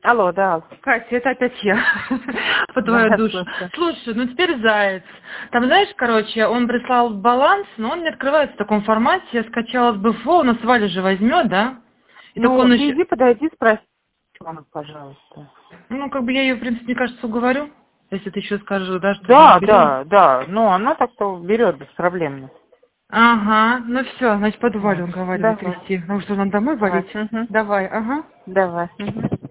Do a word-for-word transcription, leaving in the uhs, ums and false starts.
Алло, да. Катя, это опять я. По твою Да, душу. слушаю. Слушай, ну теперь Заяц. Там, знаешь, короче, он прислал баланс, но он не открывается в таком формате. Я скачала с БФО, у нас Валя же возьмет, да? И так Ну, он ты еще... иди, подойди, спроси, пожалуйста. Ну, как бы я ее, в принципе, мне кажется, уговорю. Если ты еще скажу, да, что Да, мы берем. да, да. Ну, она так-то берет беспроблемно. Ага, ну все, значит, под Вот. Валю уговаривать Давай. трясти. Потому что нам домой Давай. валить. Угу. Давай, ага. Давай. Угу.